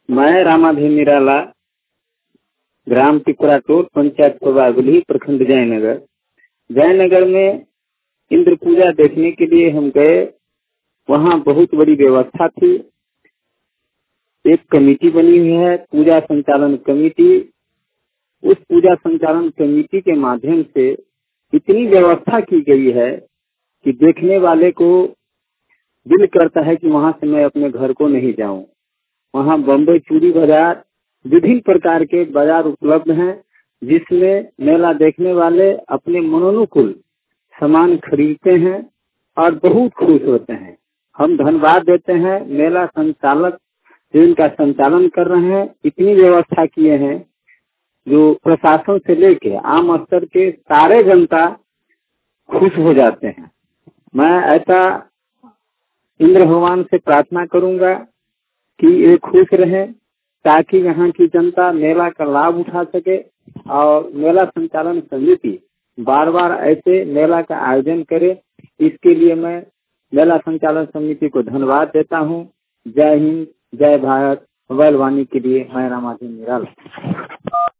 मैं रामाधीन निराला, ग्राम टिकुराटोर, पंचायत प्रभागुली, प्रखंड जयनगर। जयनगर में इंद्र पूजा देखने के लिए हम गए। वहाँ बहुत बड़ी व्यवस्था थी। एक कमेटी बनी हुई है, पूजा संचालन कमेटी। उस पूजा संचालन कमेटी के माध्यम से इतनी व्यवस्था की गई है कि देखने वाले को दिल करता है कि वहाँ से मैं अपने घर को नहीं जाऊं। वहाँ बम्बई चूड़ी बाजार, विभिन्न प्रकार के बाजार उपलब्ध हैं, जिसमें मेला देखने वाले अपने मनोनुकूल सामान खरीदते हैं और बहुत खुश होते हैं। हम धन्यवाद देते हैं मेला संचालक जो इनका संचालन कर रहे हैं। इतनी व्यवस्था किए हैं जो प्रशासन से लेके आम स्तर के सारे जनता खुश हो जाते हैं। मैं ऐसा इंद्र भगवान से प्रार्थना करूंगा कि ये खुश रहे, ताकि यहाँ की जनता मेला का लाभ उठा सके और मेला संचालन समिति बार बार ऐसे मेला का आयोजन करे। इसके लिए मैं मेला संचालन समिति को धन्यवाद देता हूँ। जय हिंद, जय भारत। मोबाइल वाणी के लिए मैं रामाधीन निराला।